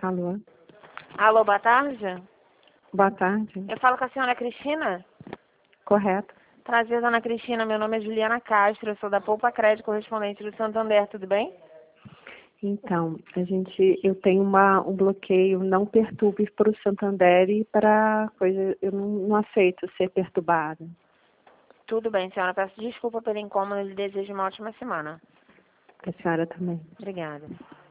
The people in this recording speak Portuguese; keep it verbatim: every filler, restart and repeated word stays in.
Alô? Alô, boa tarde. Boa tarde. Eu falo com a senhora Cristina? Correto. Prazer, dona Cristina. Meu nome é Juliana Castro, eu sou da Poupa Crédito, correspondente do Santander, tudo bem? Então, a gente, eu tenho uma, um bloqueio, não perturbe para o Santander e para coisa, eu não, não aceito ser perturbada. Tudo bem, senhora. Peço desculpa pelo incômodo e lhe desejo uma ótima semana. A senhora também. Obrigada.